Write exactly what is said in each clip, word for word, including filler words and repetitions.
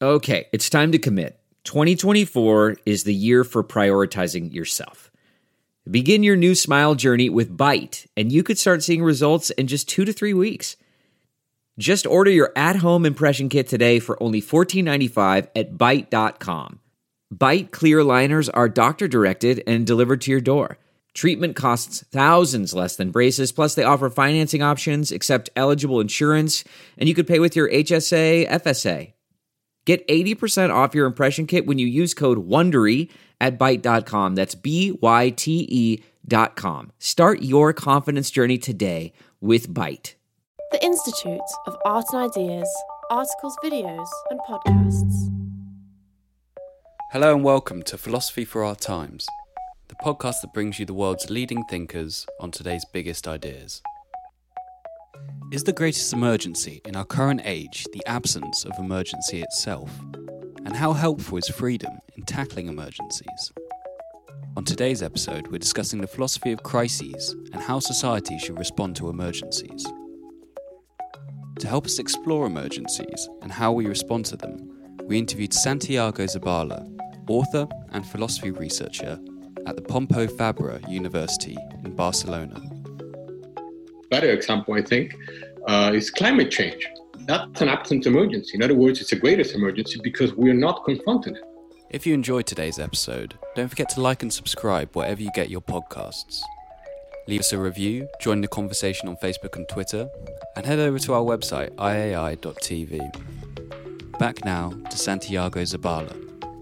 Okay, it's time to commit. twenty twenty-four is the year for prioritizing yourself. Begin your new smile journey with Byte, and you could start seeing results in just two to three weeks. Just order your at-home impression kit today for only fourteen ninety-five at byte dot com. Byte clear aligners are doctor-directed and delivered to your door. Treatment costs thousands less than braces, plus they offer financing options, accept eligible insurance, and you could pay with your H S A, F S A. Get eighty percent off your impression kit when you use code WONDERY at byte dot com. That's B Y T E dot com. Start your confidence journey today with Byte. The Institute of Art and Ideas, articles, videos, and podcasts. Hello and welcome to Philosophy for Our Times, the podcast that brings you the world's leading thinkers on today's biggest ideas. Is the greatest emergency in our current age the absence of emergency itself? And how helpful is freedom in tackling emergencies? On today's episode, we're discussing the philosophy of crises and how society should respond to emergencies. To help us explore emergencies and how we respond to them, we interviewed Santiago Zabala, author and philosophy researcher at the Pompeu Fabra University in Barcelona. Better example, I think, uh, is climate change. That's an absent emergency. In other words, it's the greatest emergency because we're not confronting it. If you enjoyed today's episode, don't forget to like and subscribe wherever you get your podcasts. Leave us a review, join the conversation on Facebook and Twitter, and head over to our website, I A I dot T V. Back now to Santiago Zabala.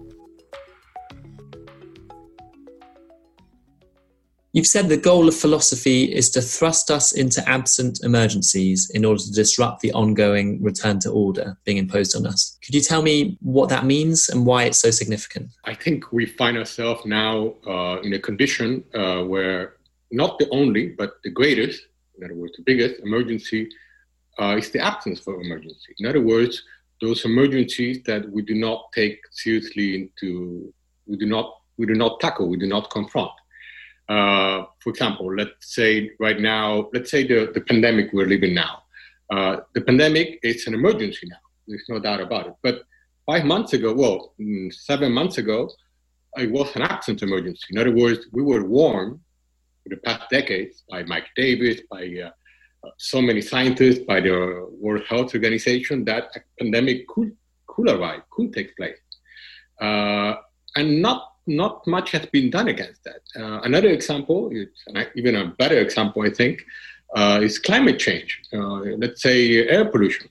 You've said the goal of philosophy is to thrust us into absent emergencies in order to disrupt the ongoing return to order being imposed on us. Could you tell me what that means and why it's so significant? I think we find ourselves now uh, in a condition uh, where not the only, but the greatest, in other words, the biggest emergency uh, is the absence of emergency. In other words, those emergencies that we do not take seriously into, we do not, we do not tackle, we do not confront. Uh, for example, let's say right now, let's say the, the pandemic we're living now. Uh, the pandemic is an emergency now. There's no doubt about it. But five months ago, well, seven months ago, it was an absent emergency. In other words, we were warned for the past decades by Mike Davis, by uh, so many scientists, by the World Health Organization that a pandemic could, could arrive, could take place. Uh, and not Not much has been done against that. Uh, another example, it's an, even a better example, I think, uh, is climate change. Uh, let's say air pollution.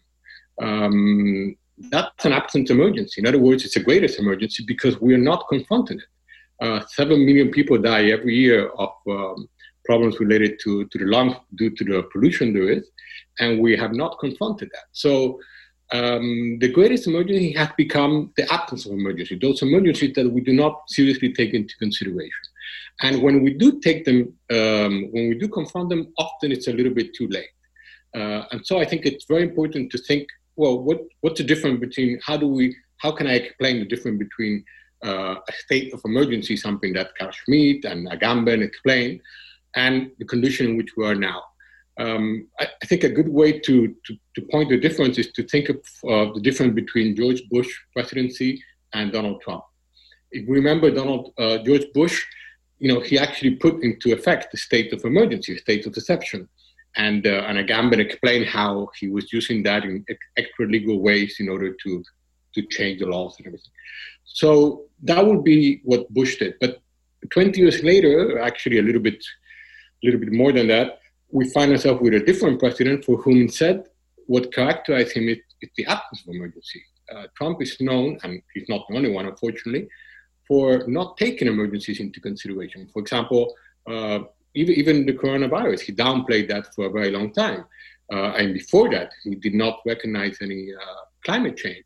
Um, that's an absent emergency. In other words, it's the greatest emergency because we are not confronting it. Uh, seven million people die every year of um, problems related to, to the lungs due to the pollution there is, and we have not confronted that. So Um, the greatest emergency has become the absence of emergency, those emergencies that we do not seriously take into consideration. And when we do take them, um, when we do confront them, often it's a little bit too late. Uh, and so I think it's very important to think, well, what, what's the difference between, how do we, how can I explain the difference between uh, a state of emergency, something that Carl Schmitt and Agamben explained, and the condition in which we are now. Um, I, I think a good way to, to, to point the difference is to think of uh, the difference between George Bush presidency and Donald Trump. If we remember Donald uh, George Bush, you know, he actually put into effect the state of emergency, state of exception, and uh, and Agamben explained how he was using that in extra legal ways in order to to change the laws and everything. So that would be what Bush did. But twenty years later, actually a little bit, a little bit more than that, we find ourselves with a different president for whom said what characterized him is, is the absence of emergency. Uh, Trump is known, and he's not the only one, unfortunately, for not taking emergencies into consideration. For example, uh, even, even the coronavirus, he downplayed that for a very long time. Uh, and before that, he did not recognize any uh, climate change.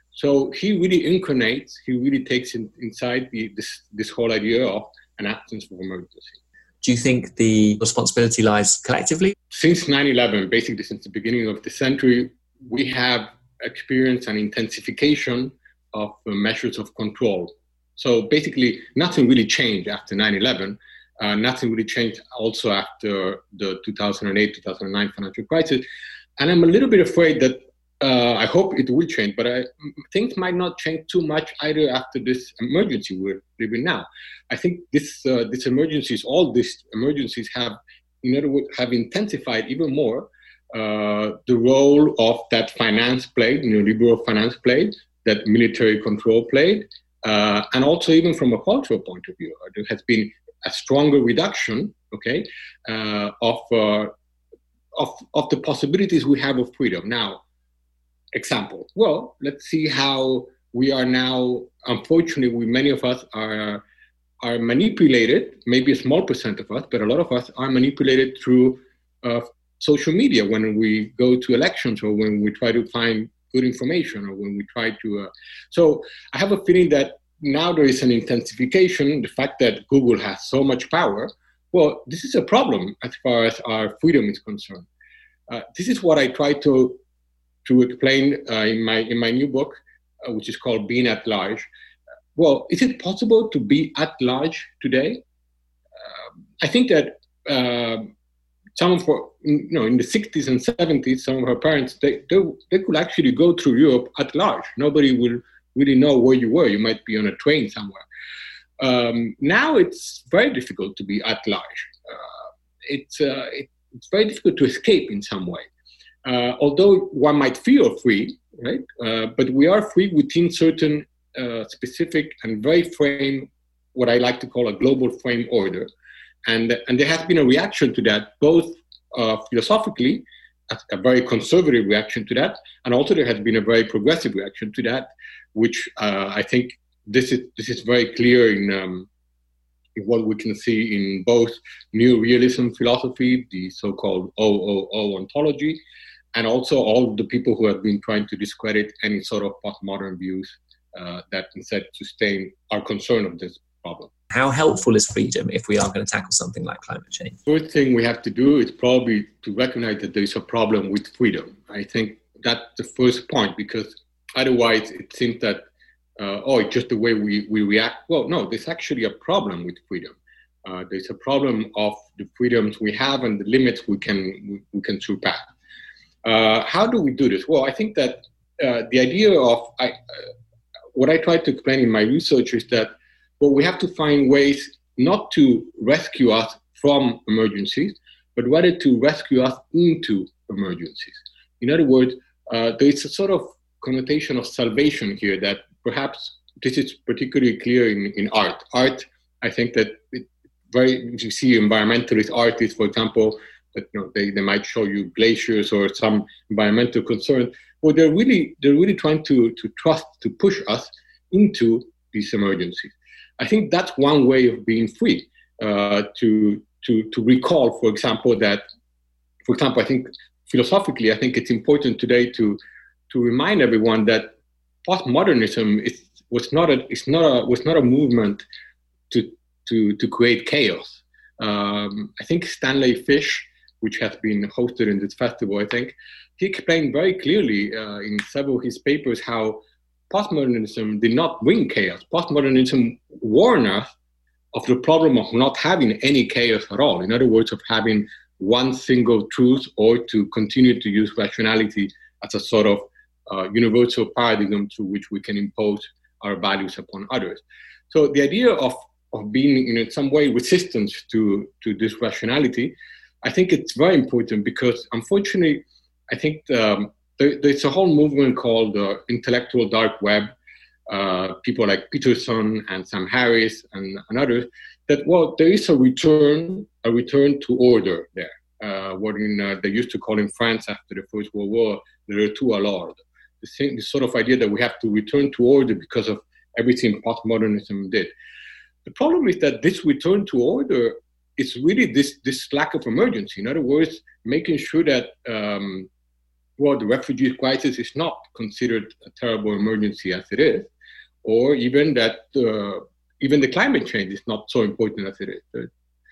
So he really incarnates, he really takes in, inside the, this, this whole idea of an absence of emergency. Do you think the responsibility lies collectively? Since nine eleven, basically since the beginning of the century, we have experienced an intensification of uh, measures of control. So basically, nothing really changed after nine eleven. Uh, nothing really changed also after the two thousand eight, two thousand nine financial crisis. And I'm a little bit afraid that uh, I hope it will change, but I, things might not change too much either after this emergency we're living now. I think this uh, these emergencies, all these emergencies have, in other words, have intensified even more uh, the role of that finance played, you know, liberal finance played, that military control played, uh, and also even from a cultural point of view, there has been a stronger reduction, okay, uh, of, uh, of of the possibilities we have of freedom. Now, example, well, let's see how we are now, unfortunately, we, many of us are are manipulated, maybe a small percent of us, but a lot of us are manipulated through uh, social media when we go to elections or when we try to find good information or when we try to. Uh, so I have a feeling that now there is an intensification, the fact that Google has so much power. Well, this is a problem as far as our freedom is concerned. Uh, this is what I try to to explain uh, in my in my new book, uh, which is called Being at Large. Well, is it possible to be at large today? Uh, I think that uh, some of our, you know, in the sixties and seventies, some of our parents, they, they they could actually go through Europe at large. Nobody will really know where you were. You might be on a train somewhere. Um, now it's very difficult to be at large. Uh, it's uh, it, it's very difficult to escape in some way. Uh, although one might feel free, right? Uh, but we are free within certain uh, specific and very frame, what I like to call a global frame order. And, and there has been a reaction to that, both uh, philosophically, a, a very conservative reaction to that, and also there has been a very progressive reaction to that, which uh, I think this is this is very clear in, um, in what we can see in both new realism philosophy, the so-called O O O ontology, and also all the people who have been trying to discredit any sort of postmodern views uh, that instead sustain our concern of this problem. How helpful is freedom if we are going to tackle something like climate change? First thing we have to do is probably to recognize that there is a problem with freedom. I think that's the first point, because otherwise it seems that, uh, oh, it's just the way we, we react. Well, no, there's actually a problem with freedom. Uh, there's a problem of the freedoms we have and the limits we can we, we can surpass. Uh, how do we do this? Well, I think that uh, the idea of, I, uh, what I try to explain in my research is that, well, we have to find ways not to rescue us from emergencies, but rather to rescue us into emergencies. In other words, uh, there is a sort of connotation of salvation here that perhaps this is particularly clear in, in art. Art, I think that it very, you see environmentalist artists, for example, that, you know, they, they might show you glaciers or some environmental concern. Well, they're really they're really trying to to trust to push us into these emergencies. I think that's one way of being free. Uh, to to to recall, for example, that, for example, I think philosophically, I think it's important today to to remind everyone that postmodernism is was not a it's not a was not a movement to to to create chaos. Um, I think Stanley Fish, which has been hosted in this festival, I think, he explained very clearly uh, in several of his papers how postmodernism did not bring chaos. Postmodernism warned us of the problem of not having any chaos at all. In other words, of having one single truth, or to continue to use rationality as a sort of uh, universal paradigm through which we can impose our values upon others. So the idea of, of being in some way resistance to, to this rationality, I think it's very important, because unfortunately, I think um, there, there's a whole movement called the uh, intellectual dark web, uh, people like Peterson and Sam Harris and, and others, that, well, there is a return, a return to order there. Uh, what in, uh, they used to call in France after the First World War, the retour à l'ordre. The, same, the sort of idea that we have to return to order because of everything postmodernism did. The problem is that this return to order is really this, this lack of emergency. In other words, making sure that, um, well, the refugee crisis is not considered a terrible emergency as it is, or even that uh, even the climate change is not so important as it is.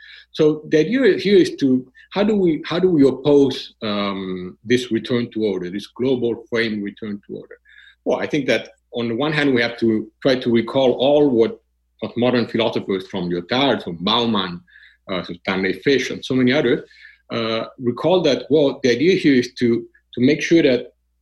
So the idea here is to, how do we how do we oppose um, this return to order, this global frame return to order? Well, I think that on the one hand, we have to try to recall all what, what modern philosophers from Lyotard, from Bauman, uh, so Stanley Fish, and so many others, uh, recall that, well, the idea here is to, to make sure that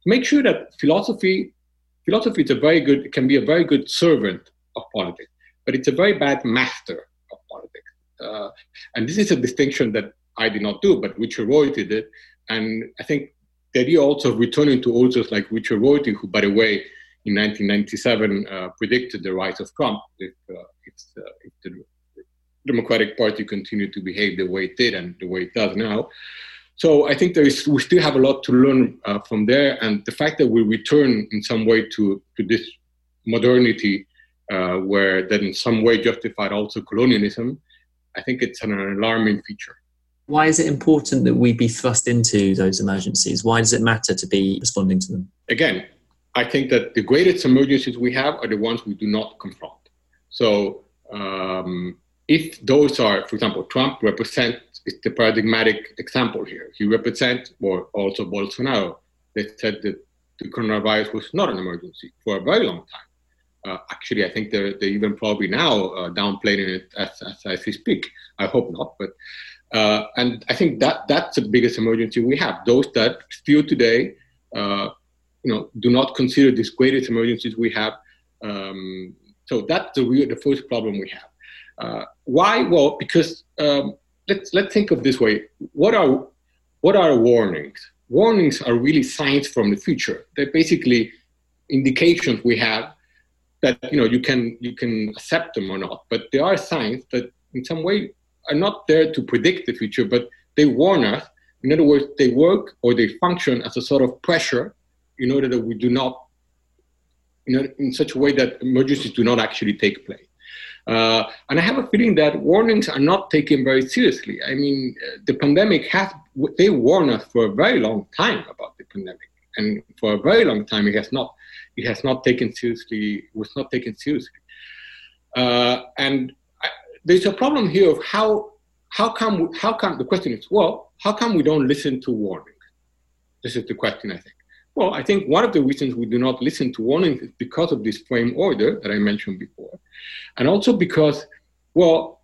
make sure that philosophy, philosophy is a very good, can be a very good servant of politics, but it's a very bad master of politics. Uh, and this is a distinction that I did not do, but Richard Rorty did. And I think the idea also of returning to authors like Richard Rorty, who, by the way, in nineteen ninety-seven uh, predicted the rise of Trump if, uh, if, uh, if the Democratic Party continued to behave the way it did and the way it does now. So I think there is, we still have a lot to learn uh, from there. And the fact that we return in some way to, to this modernity uh, where that in some way justified also colonialism, I think it's an alarming feature. Why is it important that we be thrust into those emergencies? Why does it matter to be responding to them? Again, I think that the greatest emergencies we have are the ones we do not confront. So um, if those are, for example, Trump represents, is the paradigmatic example here. He represents, or also Bolsonaro, they said that the coronavirus was not an emergency for a very long time. Uh, actually, I think they're, they're even probably now uh, downplaying it as, as, as we speak. I hope not. But uh, and I think that that's the biggest emergency we have. Those that still today, uh, you know, do not consider these greatest emergencies we have. Um, so that's the real, the first problem we have. Uh, why? Well, because um, let's let's think of this way. What are what are warnings? Warnings are really signs from the future. They're basically indications we have that, you know, you can you can accept them or not. But there are signs that in some way are not there to predict the future, but they warn us. In other words, they work or they function as a sort of pressure in order that we do not, you know, in such a way that emergencies do not actually take place. Uh, and I have a feeling that warnings are not taken very seriously. I mean, uh, the pandemic has, they warn us for a very long time about the pandemic. And for a very long time, it has not, it has not taken seriously, was not taken seriously. Uh, and I, there's a problem here of how, how come, how come, the question is, well, how come we don't listen to warnings? This is the question, I think. Well, I think one of the reasons we do not listen to warnings is because of this frame order that I mentioned before. And also because, well,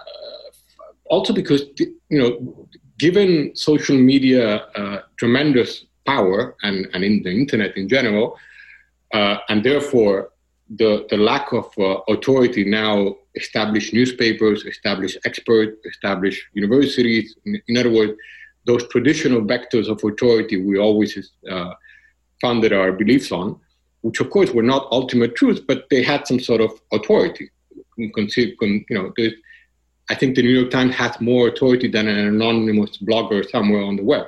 uh, also because, you know, given social media uh, tremendous power and, and in the internet in general, uh, and therefore the, the lack of uh, authority now established newspapers, established experts, established universities. In, in other words, those traditional vectors of authority we always uh, founded our beliefs on, which of course were not ultimate truths, but they had some sort of authority. You know, I think the New York Times has more authority than an anonymous blogger somewhere on the web.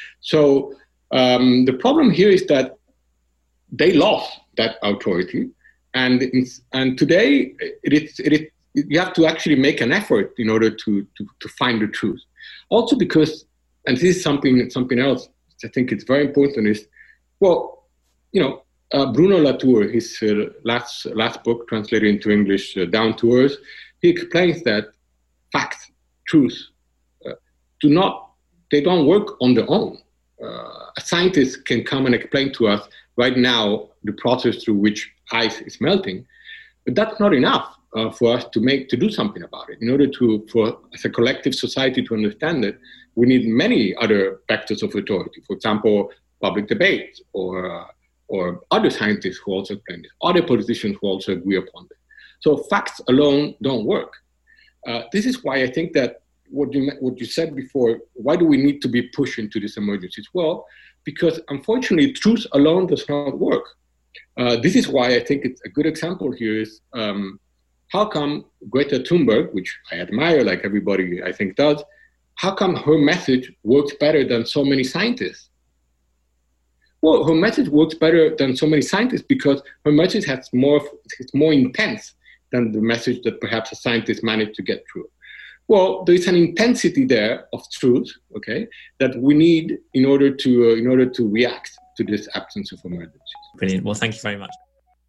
So um, the problem here is that they lost that authority, and and today it is, it is, you have to actually make an effort in order to, to, to find the truth. Also because, and this is something something else I think it's very important is, well, you know, uh, Bruno Latour, his uh, last last book translated into English, uh, Down to Earth, he explains that facts, truth, uh, do not, they don't work on their own. Uh, a scientist can come and explain to us right now the process through which ice is melting, but that's not enough uh, for us to make to do something about it. In order to, for as a collective society to understand it, we need many other vectors of authority. For example, public debate, or uh, or other scientists who also claim this, other politicians who also agree upon this. So facts alone don't work. Uh, this is why I think that what you what you said before, why do we need to be pushed into these emergencies? Well, because unfortunately, truth alone does not work. Uh, this is why I think it's a good example here is um, how come Greta Thunberg, which I admire, like everybody I think does, how come her message works better than so many scientists? Well, her message works better than so many scientists because her message has more, it's more intense than the message that perhaps a scientist managed to get through. Well, there is an intensity there of truth, okay, that we need in order to uh, in order to react to this absence of emergencies. Brilliant. Well, thank you very much.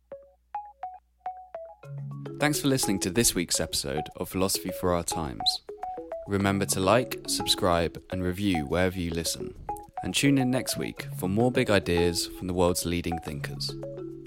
Thanks for listening to this week's episode of Philosophy for Our Times. Remember to like, subscribe, and review wherever you listen. And tune in next week for more big ideas from the world's leading thinkers.